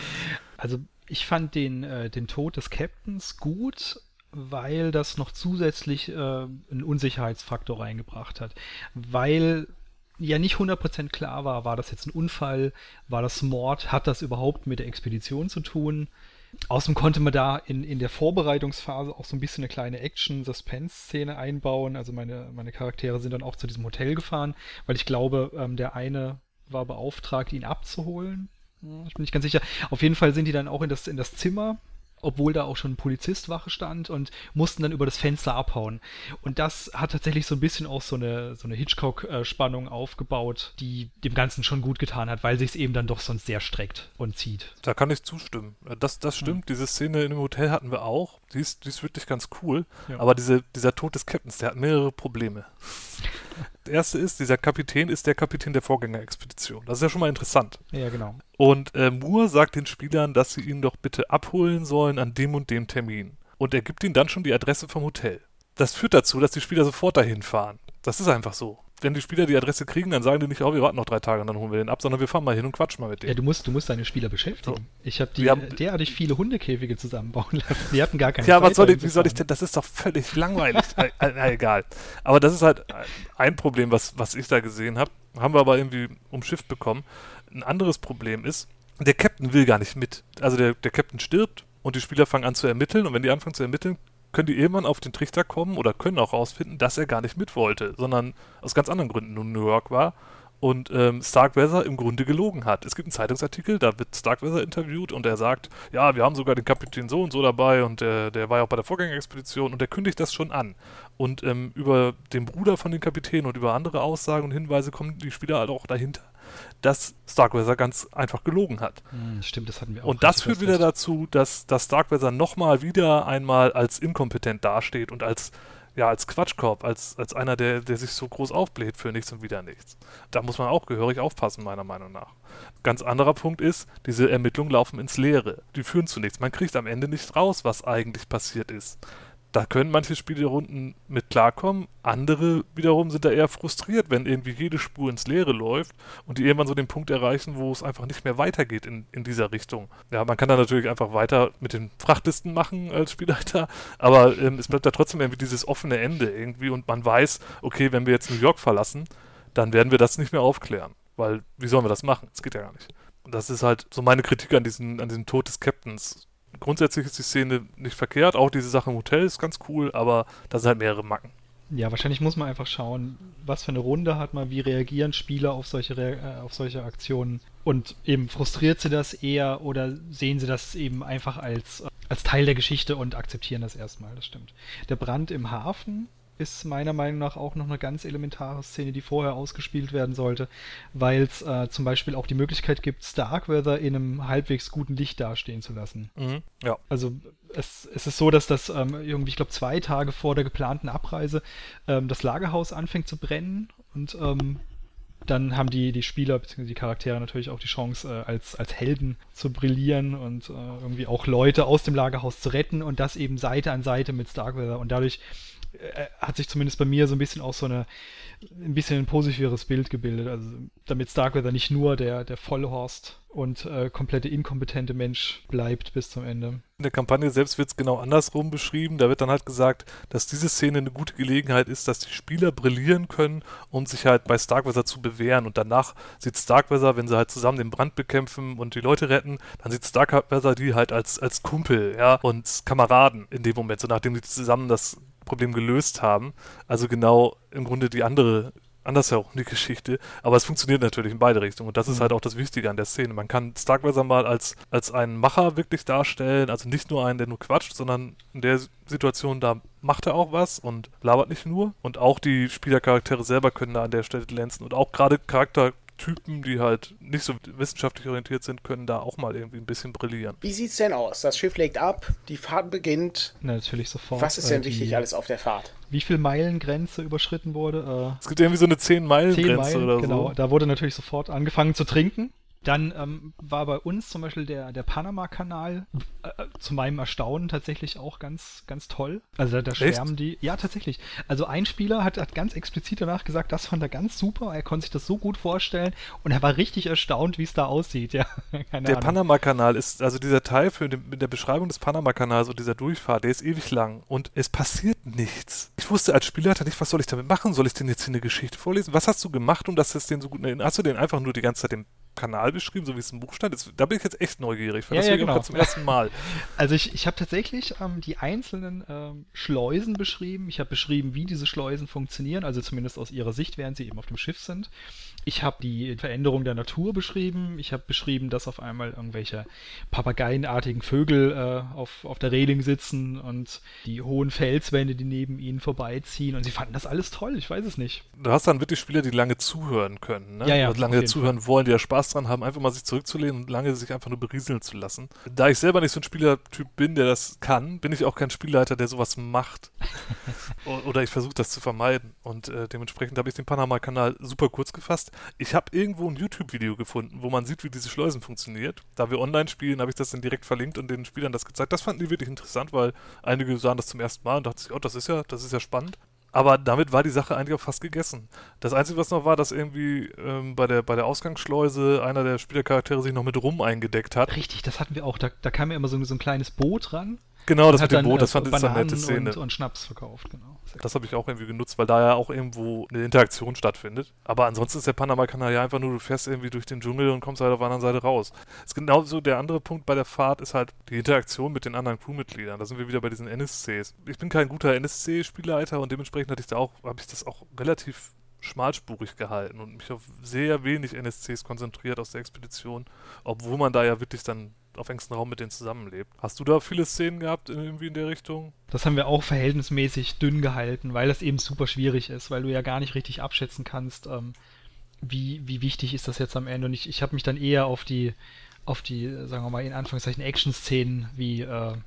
Also ich fand den Tod des Captains gut, weil das noch zusätzlich einen Unsicherheitsfaktor reingebracht hat. Weil ja nicht 100% klar war das jetzt ein Unfall, war das Mord, hat das überhaupt mit der Expedition zu tun? Außerdem konnte man da in der Vorbereitungsphase auch so ein bisschen eine kleine Action-Suspense-Szene einbauen. Also meine Charaktere sind dann auch zu diesem Hotel gefahren, weil ich glaube, der eine war beauftragt, ihn abzuholen. Ich bin nicht ganz sicher. Auf jeden Fall sind die dann auch in das Zimmer, obwohl da auch schon ein Polizist Wache stand, und mussten dann über das Fenster abhauen. Und das hat tatsächlich so ein bisschen auch so eine Hitchcock-Spannung aufgebaut, die dem Ganzen schon gut getan hat, weil sich es eben dann doch sonst sehr streckt und zieht. Da kann ich zustimmen. Das stimmt. Diese Szene in dem Hotel hatten wir auch. Die ist wirklich ganz cool. Ja. Aber dieser Tod des Captains, der hat mehrere Probleme. Das erste ist, dieser Kapitän ist der Kapitän der Vorgängerexpedition. Das ist ja schon mal interessant. Ja, genau. Und Moore sagt den Spielern, dass sie ihn doch bitte abholen sollen an dem und dem Termin. Und er gibt ihnen dann schon die Adresse vom Hotel. Das führt dazu, dass die Spieler sofort dahin fahren. Das ist einfach so. Wenn die Spieler die Adresse kriegen, dann sagen die nicht, oh, wir warten noch 3 Tage und dann holen wir den ab, sondern wir fahren mal hin und quatschen mal mit denen. Ja, du musst deine Spieler beschäftigen. So. Ich habe Ja, derartig viele Hundekäfige zusammenbauen lassen. Die hatten gar keine Ja, Zeit. wie soll ich denn, das ist doch völlig langweilig. Na, egal. Aber das ist halt ein Problem, was ich da gesehen habe. Haben wir aber irgendwie umschifft bekommen. Ein anderes Problem ist, der Captain will gar nicht mit. Also der Captain stirbt und die Spieler fangen an zu ermitteln, und wenn die anfangen zu ermitteln, können die irgendwann auf den Trichter kommen oder können auch rausfinden, dass er gar nicht mit wollte, sondern aus ganz anderen Gründen nur in New York war und Starkweather im Grunde gelogen hat. Es gibt einen Zeitungsartikel, da wird Starkweather interviewt und er sagt, ja, wir haben sogar den Kapitän so und so dabei und der war ja auch bei der Vorgängerexpedition, und der kündigt das schon an. Und über den Bruder von dem Kapitän und über andere Aussagen und Hinweise kommen die Spieler halt auch dahinter, dass Starkweather ganz einfach gelogen hat. Stimmt, das hatten wir auch. Und das führt wieder dazu, dass Starkweather nochmal wieder einmal als inkompetent dasteht und als Quatschkorb, als einer, der sich so groß aufbläht für nichts und wieder nichts. Da muss man auch gehörig aufpassen, meiner Meinung nach. Ganz anderer Punkt ist, diese Ermittlungen laufen ins Leere. Die führen zu nichts. Man kriegt am Ende nicht raus, was eigentlich passiert ist. Da können manche Spielrunden mit klarkommen, andere wiederum sind da eher frustriert, wenn irgendwie jede Spur ins Leere läuft und die irgendwann so den Punkt erreichen, wo es einfach nicht mehr weitergeht in dieser Richtung. Ja, man kann da natürlich einfach weiter mit den Frachtlisten machen als Spielleiter, aber es bleibt da trotzdem irgendwie dieses offene Ende irgendwie, und man weiß, okay, wenn wir jetzt New York verlassen, dann werden wir das nicht mehr aufklären, weil wie sollen wir das machen? Das geht ja gar nicht. Und das ist halt so meine Kritik an diesem Tod des Captains. Grundsätzlich ist die Szene nicht verkehrt, auch diese Sache im Hotel ist ganz cool, aber da sind halt mehrere Macken. Ja, wahrscheinlich muss man einfach schauen, was für eine Runde hat man, wie reagieren Spieler auf solche Aktionen, und eben frustriert sie das eher oder sehen sie das eben einfach als Teil der Geschichte und akzeptieren das erstmal, das stimmt. Der Brand im Hafen ist meiner Meinung nach auch noch eine ganz elementare Szene, die vorher ausgespielt werden sollte, weil es zum Beispiel auch die Möglichkeit gibt, Starkweather in einem halbwegs guten Licht dastehen zu lassen. Ja. Also es ist so, dass das irgendwie, ich glaube, 2 Tage vor der geplanten Abreise das Lagerhaus anfängt zu brennen, und dann haben die Spieler bzw. die Charaktere natürlich auch die Chance, als Helden zu brillieren und irgendwie auch Leute aus dem Lagerhaus zu retten, und das eben Seite an Seite mit Starkweather, und dadurch hat sich zumindest bei mir so ein bisschen auch ein bisschen ein positiveres Bild gebildet, also damit Starkweather nicht nur der Vollhorst und komplette inkompetente Mensch bleibt bis zum Ende. In der Kampagne selbst wird es genau andersrum beschrieben. Da wird dann halt gesagt, dass diese Szene eine gute Gelegenheit ist, dass die Spieler brillieren können, um sich halt bei Starkweather zu bewähren. Und danach sieht Starkweather, wenn sie halt zusammen den Brand bekämpfen und die Leute retten, dann sieht Starkweather die halt als Kumpel, ja, und Kameraden in dem Moment, so nachdem sie zusammen das Problem gelöst haben. Also genau im Grunde die andersherum die Geschichte, aber es funktioniert natürlich in beide Richtungen, und das ist halt auch das Wichtige an der Szene. Man kann Starkweather mal als einen Macher wirklich darstellen, also nicht nur einen, der nur quatscht, sondern in der Situation, da macht er auch was und labert nicht nur, und auch die Spielercharaktere selber können da an der Stelle glänzen, und auch gerade Charaktertypen, die halt nicht so wissenschaftlich orientiert sind, können da auch mal irgendwie ein bisschen brillieren. Wie sieht's denn aus? Das Schiff legt ab, die Fahrt beginnt. Natürlich sofort. Was ist denn wichtig alles auf der Fahrt? Wie viel Meilengrenze überschritten wurde? Es gibt irgendwie so eine 10-Meilen-Grenze oder so. Genau, da wurde natürlich sofort angefangen zu trinken. Dann war bei uns zum Beispiel der Panama-Kanal zu meinem Erstaunen tatsächlich auch ganz, ganz toll. Also da schwärmen die. Ja, tatsächlich. Also ein Spieler hat ganz explizit danach gesagt, das fand er ganz super, er konnte sich das so gut vorstellen, und er war richtig erstaunt, wie es da aussieht. Ja, der Panama-Kanal ist, also dieser Teil mit der Beschreibung des Panama-Kanals und dieser Durchfahrt, der ist ewig lang und es passiert nichts. Ich wusste als Spielleiter nicht, was soll ich damit machen? Soll ich denn jetzt hier eine Geschichte vorlesen? Was hast du gemacht, um das den so gut... Hast du den einfach nur die ganze Zeit dem Kanal beschrieben, so wie es im Buch stand? Da bin ich jetzt echt neugierig, weil Ja, das ja, höre ich auch genau. gerade zum ersten Mal. Also ich habe tatsächlich die einzelnen Schleusen beschrieben. Ich habe beschrieben, wie diese Schleusen funktionieren, also zumindest aus ihrer Sicht, während sie eben auf dem Schiff sind. Ich habe die Veränderung der Natur beschrieben. Ich habe beschrieben, dass auf einmal irgendwelche papageienartigen Vögel auf der Reling sitzen und die hohen Felswände, die neben ihnen vorbeiziehen. Und sie fanden das alles toll, ich weiß es nicht. Du hast dann wirklich Spieler, die lange zuhören können, ne? Ja, ja, Oder lange auf jeden zuhören wollen, die ja Spaß dran haben, einfach mal sich zurückzulehnen und lange sich einfach nur berieseln zu lassen. Da ich selber nicht so ein Spielertyp bin, der das kann, bin ich auch kein Spielleiter, der sowas macht. Oder ich versuche das zu vermeiden. Und dementsprechend habe ich den Panama-Kanal super kurz gefasst. Ich habe irgendwo ein YouTube-Video gefunden, wo man sieht, wie diese Schleusen funktioniert. Da wir online spielen, habe ich das dann direkt verlinkt und den Spielern das gezeigt. Das fanden die wirklich interessant, weil einige sahen das zum ersten Mal und dachten sich, oh, das ist ja spannend. Aber damit war die Sache eigentlich auch fast gegessen. Das Einzige, was noch war, dass irgendwie bei der Ausgangsschleuse einer der Spielercharaktere sich noch mit Rum eingedeckt hat. Richtig, das hatten wir auch. Da kam ja immer so ein kleines Boot ran. Genau, das hat mit dem dann, Boot, das fand ich eine Bananen nette Szene. und Schnaps verkauft, genau. Das habe ich auch irgendwie genutzt, weil da ja auch irgendwo eine Interaktion stattfindet. Aber ansonsten ist der Panama-Kanal ja einfach nur, du fährst irgendwie durch den Dschungel und kommst halt auf der anderen Seite raus. Das ist genauso der andere Punkt bei der Fahrt, ist halt die Interaktion mit den anderen Crewmitgliedern. Da sind wir wieder bei diesen NSCs. Ich bin kein guter NSC-Spielleiter und dementsprechend habe ich das auch relativ schmalspurig gehalten und mich auf sehr wenig NSCs konzentriert aus der Expedition, obwohl man da ja wirklich dann auf engstem Raum mit denen zusammenlebt. Hast du da viele Szenen gehabt, irgendwie in der Richtung? Das haben wir auch verhältnismäßig dünn gehalten, weil das eben super schwierig ist, weil du ja gar nicht richtig abschätzen kannst, wie wichtig ist das jetzt am Ende. Und ich habe mich dann eher auf die, sagen wir mal, in Anführungszeichen Action-Szenen wie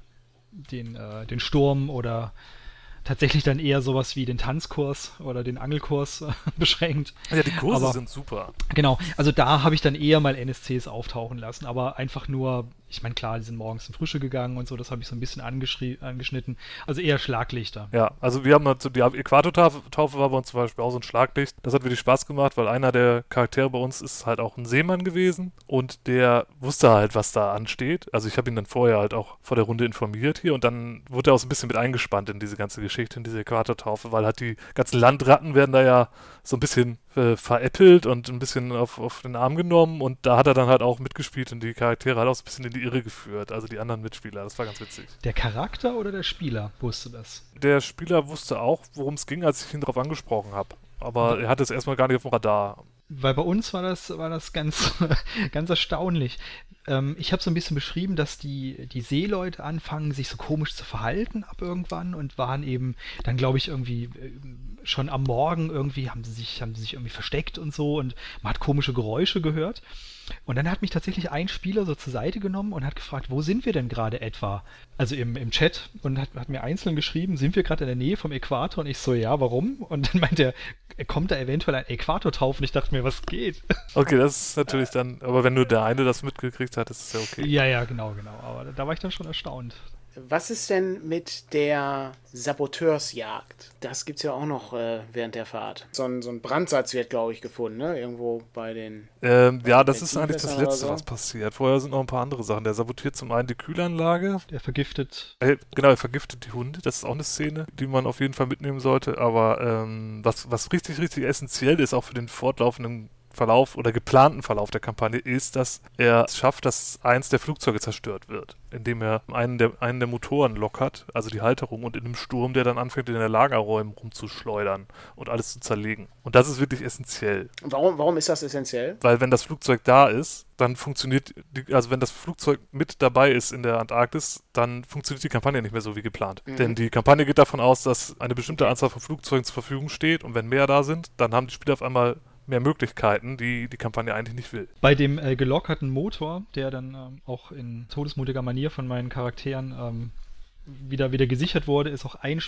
den Sturm oder tatsächlich dann eher sowas wie den Tanzkurs oder den Angelkurs beschränkt. Ja, die Kurse Aber sind super. genau, also da habe ich dann eher mal NSCs auftauchen lassen, aber einfach nur, ich meine, klar, die sind morgens in Frische gegangen und so, das habe ich so ein bisschen angeschnitten. Also eher Schlaglichter. Ja, also wir haben dazu, die Äquatortaufe war bei uns zum Beispiel auch so ein Schlaglicht. Das hat wirklich Spaß gemacht, weil einer der Charaktere bei uns ist halt auch ein Seemann gewesen und der wusste halt, was da ansteht. Also ich habe ihn dann vorher halt auch vor der Runde informiert hier und dann wurde er auch so ein bisschen mit eingespannt in diese ganze Geschichte, in diese Äquatortaufe, weil halt die ganzen Landratten werden da ja so ein bisschen veräppelt und ein bisschen auf den Arm genommen und da hat er dann halt auch mitgespielt und die Charaktere halt auch so ein bisschen in die Irre geführt, also die anderen Mitspieler, das war ganz witzig. Der Charakter oder der Spieler wusste das? Der Spieler wusste auch, worum es ging, als ich ihn darauf angesprochen habe, aber er hatte es erstmal gar nicht auf dem Radar. Weil bei uns war das ganz, ganz erstaunlich. Ich habe so ein bisschen beschrieben, dass die Seeleute anfangen, sich so komisch zu verhalten ab irgendwann und waren eben dann, glaube ich, irgendwie schon am Morgen irgendwie, haben sie sich irgendwie versteckt und so und man hat komische Geräusche gehört. Und dann hat mich tatsächlich ein Spieler so zur Seite genommen und hat gefragt, wo sind wir denn gerade etwa? Also im Chat und hat mir einzeln geschrieben, sind wir gerade in der Nähe vom Äquator? Und ich so, ja, warum? Und dann meinte er, kommt da eventuell ein Äquatortaufe? Und ich dachte mir, was geht? Okay, das ist natürlich dann, aber wenn nur der eine das mitgekriegt hat, ist es ja okay. Ja, genau. Aber da war ich dann schon erstaunt. Was ist denn mit der Saboteursjagd? Das gibt es ja auch noch während der Fahrt. So ein Brandsatz wird, glaube ich, gefunden, ne? Irgendwo bei den... Ja, das ist eigentlich das Benzinfässern Letzte, oder so. was passiert. Vorher sind noch ein paar andere Sachen. Der sabotiert zum einen die Kühlanlage. Der vergiftet. Genau, er vergiftet die Hunde. Das ist auch eine Szene, die man auf jeden Fall mitnehmen sollte. Aber was richtig, richtig essentiell ist, auch für den fortlaufenden Verlauf oder geplanten Verlauf der Kampagne, ist, dass er es schafft, dass eins der Flugzeuge zerstört wird, indem er einen der Motoren lockert, also die Halterung, und in einem Sturm, der dann anfängt, in den Lagerräumen rumzuschleudern und alles zu zerlegen. Und das ist wirklich essentiell. Warum ist das essentiell? Weil wenn das Flugzeug da ist, dann funktioniert, also wenn das Flugzeug mit dabei ist in der Antarktis, dann funktioniert die Kampagne nicht mehr so wie geplant. Denn die Kampagne geht davon aus, dass eine bestimmte Anzahl von Flugzeugen zur Verfügung steht und wenn mehr da sind, dann haben die Spieler auf einmal mehr Möglichkeiten, die Kampagne eigentlich nicht will. Bei dem gelockerten Motor, der dann auch in todesmutiger Manier von meinen Charakteren wieder gesichert wurde, ist auch ein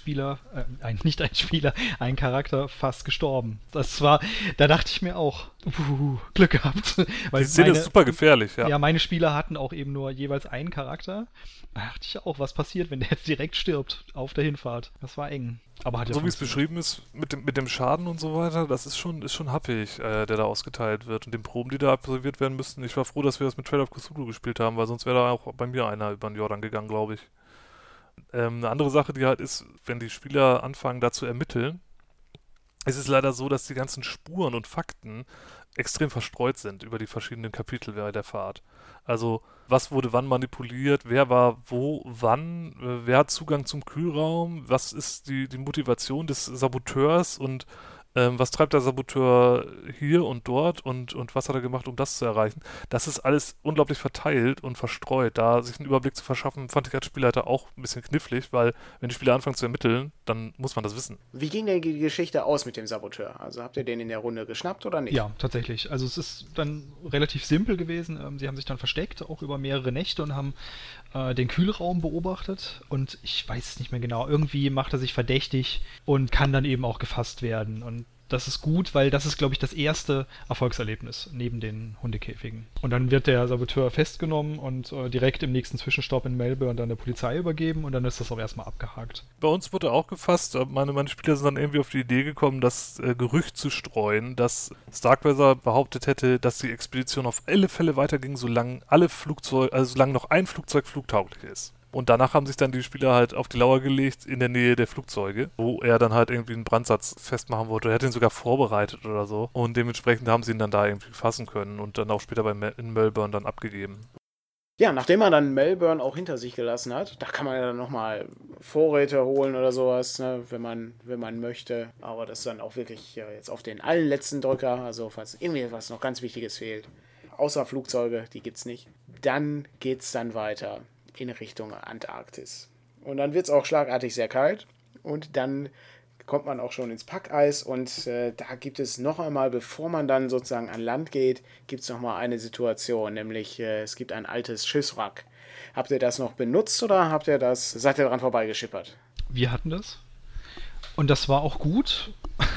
Charakter fast gestorben. Da dachte ich mir auch, Glück gehabt. Weil die Szene ist super gefährlich, ja. Ja, meine Spieler hatten auch eben nur jeweils einen Charakter. Da dachte ich auch, was passiert, wenn der jetzt direkt stirbt auf der Hinfahrt. Das war eng. Aber hat ja so wie es funktioniert. beschrieben ist, mit dem Schaden und so weiter, das ist schon happig, der da ausgeteilt wird. Und den Proben, die da absolviert werden müssten. Ich war froh, dass wir das mit Trail of Cthulhu gespielt haben, weil sonst wäre da auch bei mir einer über den Jordan gegangen, glaube ich. Eine andere Sache, die halt ist, wenn die Spieler anfangen, da zu ermitteln, ist es leider so, dass die ganzen Spuren und Fakten extrem verstreut sind über die verschiedenen Kapitel der Fahrt. Also, was wurde wann manipuliert, wer war wo, wann, wer hat Zugang zum Kühlraum, was ist die Motivation des Saboteurs und was treibt der Saboteur hier und dort und was hat er gemacht, um das zu erreichen. Das ist alles unglaublich verteilt und verstreut. Da sich einen Überblick zu verschaffen, fand ich als Spielleiter auch ein bisschen knifflig, weil wenn die Spieler anfangen zu ermitteln, dann muss man das wissen. Wie ging denn die Geschichte aus mit dem Saboteur? Also habt ihr den in der Runde geschnappt oder nicht? Ja, tatsächlich. Also es ist dann relativ simpel gewesen. Sie haben sich dann versteckt, auch über mehrere Nächte und haben den Kühlraum beobachtet und ich weiß es nicht mehr genau. Irgendwie macht er sich verdächtig und kann dann eben auch gefasst werden. Und das ist gut, weil das ist, glaube ich, das erste Erfolgserlebnis neben den Hundekäfigen. Und dann wird der Saboteur festgenommen und direkt im nächsten Zwischenstopp in Melbourne dann der Polizei übergeben und dann ist das auch erstmal abgehakt. Bei uns wurde auch gefasst, meine Spieler sind dann irgendwie auf die Idee gekommen, das Gerücht zu streuen, dass Starkweather behauptet hätte, dass die Expedition auf alle Fälle weiterging, solange solange noch ein Flugzeug flugtauglich ist. Und danach haben sich dann die Spieler halt auf die Lauer gelegt in der Nähe der Flugzeuge, wo er dann halt irgendwie einen Brandsatz festmachen wollte. Er hat ihn sogar vorbereitet oder so. Und dementsprechend haben sie ihn dann da irgendwie fassen können und dann auch später in Melbourne dann abgegeben. Ja, nachdem man dann Melbourne auch hinter sich gelassen hat, da kann man ja dann nochmal Vorräte holen oder sowas, ne, wenn man möchte. Aber das ist dann auch wirklich jetzt auf den allerletzten Drücker, also falls irgendwie was noch ganz Wichtiges fehlt. Außer Flugzeuge, die gibt's nicht. Dann geht's dann weiter in Richtung Antarktis. Und dann wird es auch schlagartig sehr kalt und dann kommt man auch schon ins Packeis und da gibt es noch einmal, bevor man dann sozusagen an Land geht, gibt es noch mal eine Situation, nämlich es gibt ein altes Schiffswrack. Habt ihr das noch benutzt oder seid ihr dran vorbeigeschippert? Wir hatten das und das war auch gut,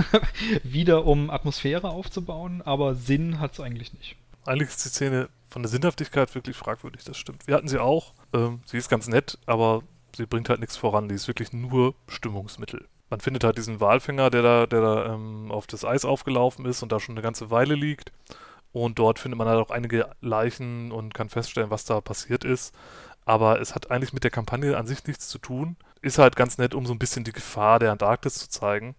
wieder um Atmosphäre aufzubauen, aber Sinn hat es eigentlich nicht. Eigentlich ist die Szene von der Sinnhaftigkeit wirklich fragwürdig, das stimmt. Wir hatten sie auch. Sie ist ganz nett, aber sie bringt halt nichts voran. Die ist wirklich nur Stimmungsmittel. Man findet halt diesen Walfänger, der da auf das Eis aufgelaufen ist und da schon eine ganze Weile liegt. Und dort findet man halt auch einige Leichen und kann feststellen, was da passiert ist. Aber es hat eigentlich mit der Kampagne an sich nichts zu tun. Ist halt ganz nett, um so ein bisschen die Gefahr der Antarktis zu zeigen.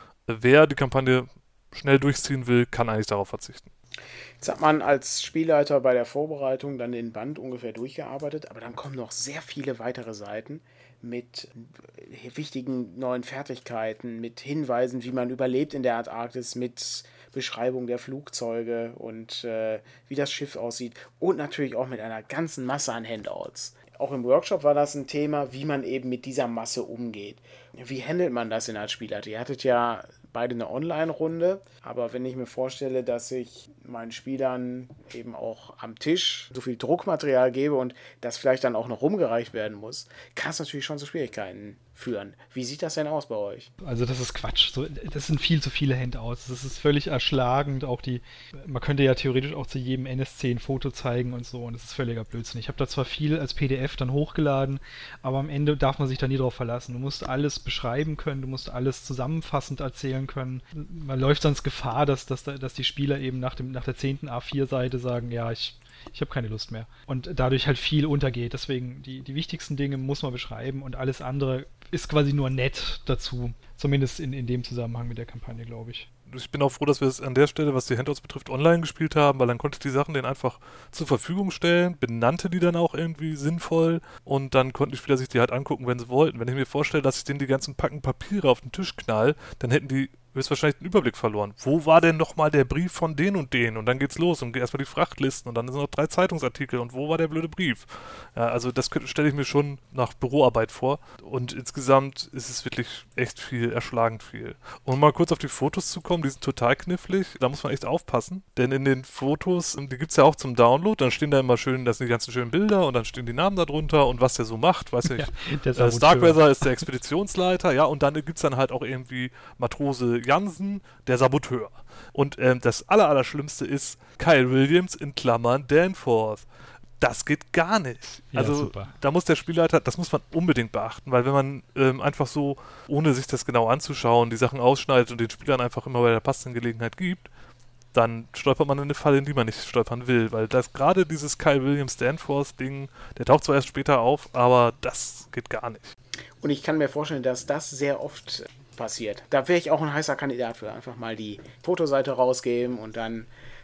Wer die Kampagne schnell durchziehen will, kann eigentlich darauf verzichten. Jetzt hat man als Spielleiter bei der Vorbereitung dann den Band ungefähr durchgearbeitet, aber dann kommen noch sehr viele weitere Seiten mit wichtigen neuen Fertigkeiten, mit Hinweisen, wie man überlebt in der Antarktis, mit Beschreibung der Flugzeuge und wie das Schiff aussieht und natürlich auch mit einer ganzen Masse an Handouts. Auch im Workshop war das ein Thema, wie man eben mit dieser Masse umgeht. Wie handelt man das denn als Spielleiter? Ihr hattet ja beide eine Online-Runde, aber wenn ich mir vorstelle, dass ich meinen Spielern eben auch am Tisch so viel Druckmaterial gebe und das vielleicht dann auch noch rumgereicht werden muss, kann es natürlich schon zu Schwierigkeiten führen. Wie sieht das denn aus bei euch? Also das ist Quatsch. Das sind viel zu viele Handouts. Das ist völlig erschlagend. Man könnte ja theoretisch auch zu jedem NSC ein Foto zeigen und so und das ist völliger Blödsinn. Ich habe da zwar viel als PDF dann hochgeladen, aber am Ende darf man sich da nie drauf verlassen. Du musst alles beschreiben können, du musst alles zusammenfassend erzählen können. Man läuft sonst Gefahr, dass die Spieler eben nach der 10. A4-Seite sagen, ja, ich habe keine Lust mehr. Und dadurch halt viel untergeht. Deswegen, die wichtigsten Dinge muss man beschreiben und alles andere ist quasi nur nett dazu. Zumindest in dem Zusammenhang mit der Kampagne, glaube ich. Ich bin auch froh, dass wir es an der Stelle, was die Handouts betrifft, online gespielt haben, weil dann konnte ich die Sachen denen einfach zur Verfügung stellen, benannte die dann auch irgendwie sinnvoll und dann konnten die Spieler sich die halt angucken, wenn sie wollten. Wenn ich mir vorstelle, dass ich denen die ganzen Packen Papiere auf den Tisch knall, dann hätten die höchstwahrscheinlich den Überblick verloren. Wo war denn nochmal der Brief von den und den? Und dann geht's los und erstmal die Frachtlisten und dann sind noch 3 Zeitungsartikel und wo war der blöde Brief? Ja, also das stelle ich mir schon nach Büroarbeit vor und insgesamt ist es wirklich echt viel, erschlagend viel. Und mal kurz auf die Fotos zu kommen, die sind total knifflig, da muss man echt aufpassen, denn in den Fotos, die gibt's ja auch zum Download, dann stehen da immer schön, das sind die ganzen schönen Bilder und dann stehen die Namen da drunter und was der so macht, weiß ich. Ja, Starkweather ist der Expeditionsleiter, ja, und dann gibt's dann halt auch irgendwie Matrose Jansen, der Saboteur. Und das Allerschlimmste ist Kyle Williams in Klammern Danforth. Das geht gar nicht. Ja, also super. Da muss der Spielleiter, das muss man unbedingt beachten, weil wenn man einfach so, ohne sich das genau anzuschauen, die Sachen ausschneidet und den Spielern einfach immer bei der passenden Gelegenheit gibt, dann stolpert man in eine Falle, in die man nicht stolpern will, weil das gerade dieses Kyle Williams Danforth Ding, der taucht zwar erst später auf, aber das geht gar nicht. Und ich kann mir vorstellen, dass das sehr oft passiert. Da wäre ich auch ein heißer Kandidat für. Einfach mal die Fotoseite rausgeben und dann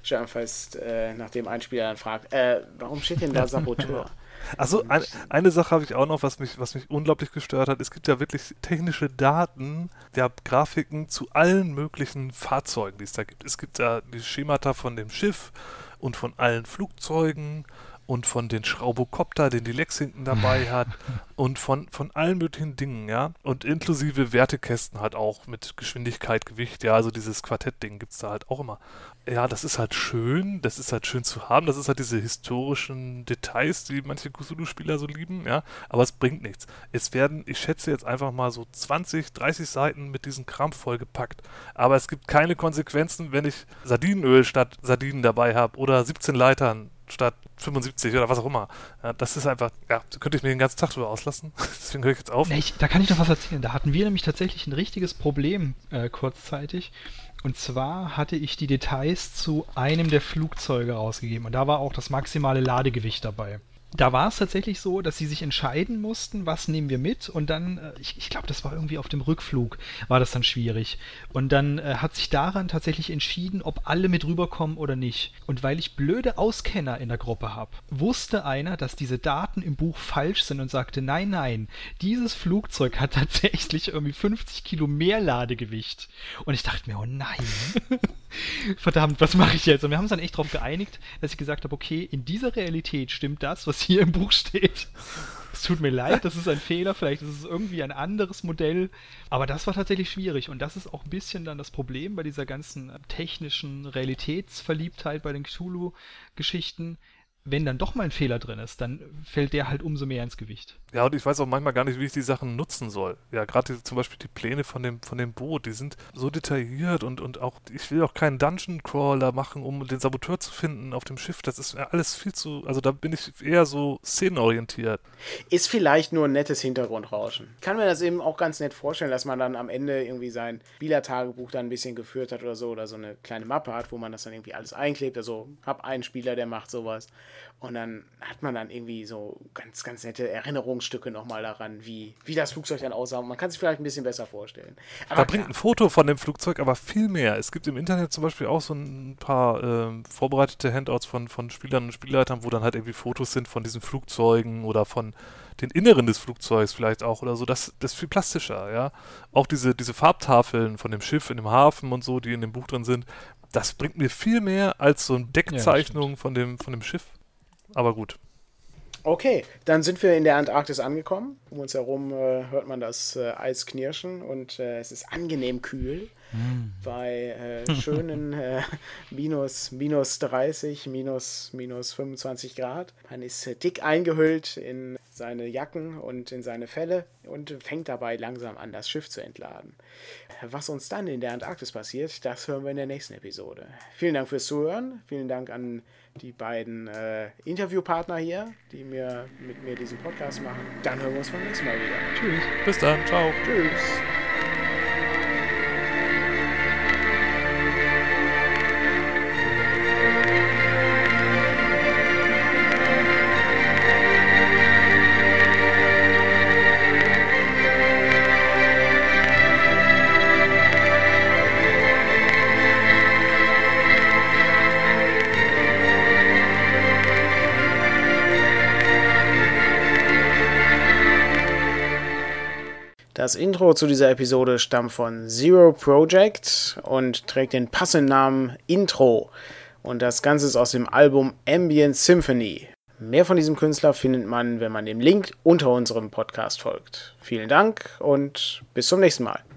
Sternfest, nachdem ein Spieler dann fragt, warum steht denn da Saboteur? Also eine Sache habe ich auch noch, was mich unglaublich gestört hat. Es gibt ja wirklich technische Daten, ja, Grafiken zu allen möglichen Fahrzeugen, die es da gibt. Es gibt ja die Schemata von dem Schiff und von allen Flugzeugen und von den Schraubokopter, den die Lexington dabei hat und von allen möglichen Dingen, ja. Und inklusive Wertekästen halt auch mit Geschwindigkeit, Gewicht, ja, also dieses Quartettding gibt es da halt auch immer. Ja, das ist halt schön zu haben, das ist halt diese historischen Details, die manche Cthulhu-Spieler so lieben, ja, aber es bringt nichts. Ich schätze jetzt einfach mal so 20, 30 Seiten mit diesem Kram vollgepackt, aber es gibt keine Konsequenzen, wenn ich Sardinenöl statt Sardinen dabei habe oder 17 Leitern statt 75 oder was auch immer. Ja, das ist einfach, ja, da könnte ich mir den ganzen Tag drüber auslassen. Deswegen höre ich jetzt auf. Da kann ich noch was erzählen. Da hatten wir nämlich tatsächlich ein richtiges Problem kurzzeitig. Und zwar hatte ich die Details zu einem der Flugzeuge rausgegeben. Und da war auch das maximale Ladegewicht dabei. Da war es tatsächlich so, dass sie sich entscheiden mussten, was nehmen wir mit, und dann, ich glaube, das war irgendwie auf dem Rückflug, war das dann schwierig. Und dann hat sich daran tatsächlich entschieden, ob alle mit rüberkommen oder nicht. Und weil ich blöde Auskenner in der Gruppe habe, wusste einer, dass diese Daten im Buch falsch sind und sagte, nein, dieses Flugzeug hat tatsächlich irgendwie 50 Kilo mehr Ladegewicht. Und ich dachte mir, oh nein. Verdammt, was mache ich jetzt? Und wir haben uns dann echt darauf geeinigt, dass ich gesagt habe, okay, in dieser Realität stimmt das, was hier im Buch steht. Es tut mir leid, das ist ein Fehler, vielleicht ist es irgendwie ein anderes Modell, aber das war tatsächlich schwierig, und das ist auch ein bisschen dann das Problem bei dieser ganzen technischen Realitätsverliebtheit bei den Cthulhu-Geschichten. Wenn dann doch mal ein Fehler drin ist, dann fällt der halt umso mehr ins Gewicht. Ja, und ich weiß auch manchmal gar nicht, wie ich die Sachen nutzen soll. Ja, gerade zum Beispiel die Pläne von dem Boot, die sind so detailliert und auch, ich will auch keinen Dungeon Crawler machen, um den Saboteur zu finden auf dem Schiff. Das ist alles viel zu, also da bin ich eher so szenenorientiert. Ist vielleicht nur ein nettes Hintergrundrauschen. Ich kann mir das eben auch ganz nett vorstellen, dass man dann am Ende irgendwie sein Spielertagebuch dann ein bisschen geführt hat oder so eine kleine Mappe hat, wo man das dann irgendwie alles einklebt. Also hab einen Spieler, der macht sowas. Und dann hat man dann irgendwie so ganz, ganz nette Erinnerungsstücke nochmal daran, wie das Flugzeug dann aussah. Und man kann sich vielleicht ein bisschen besser vorstellen. Aber da bringt ein Foto von dem Flugzeug aber viel mehr. Es gibt im Internet zum Beispiel auch so ein paar vorbereitete Handouts von Spielern und Spielleitern, wo dann halt irgendwie Fotos sind von diesen Flugzeugen oder von den Inneren des Flugzeugs vielleicht auch oder so. Das ist viel plastischer, ja. Auch diese Farbtafeln von dem Schiff in dem Hafen und so, die in dem Buch drin sind, das bringt mir viel mehr als so eine Deckzeichnung von dem Schiff. Aber gut. Okay, dann sind wir in der Antarktis angekommen. Um uns herum hört man das Eis knirschen und es ist angenehm kühl. Bei schönen minus 30, minus 25 Grad. Man ist dick eingehüllt in seine Jacken und in seine Felle und fängt dabei langsam an, das Schiff zu entladen. Was uns dann in der Antarktis passiert, das hören wir in der nächsten Episode. Vielen Dank fürs Zuhören. Vielen Dank an die beiden Interviewpartner hier, die mit mir diesen Podcast machen. Dann hören wir uns beim nächsten Mal wieder. Tschüss. Bis dann. Ciao. Tschüss. Das Intro zu dieser Episode stammt von Zero Project und trägt den passenden Namen Intro. Und das Ganze ist aus dem Album Ambient Symphony. Mehr von diesem Künstler findet man, wenn man dem Link unter unserem Podcast folgt. Vielen Dank und bis zum nächsten Mal.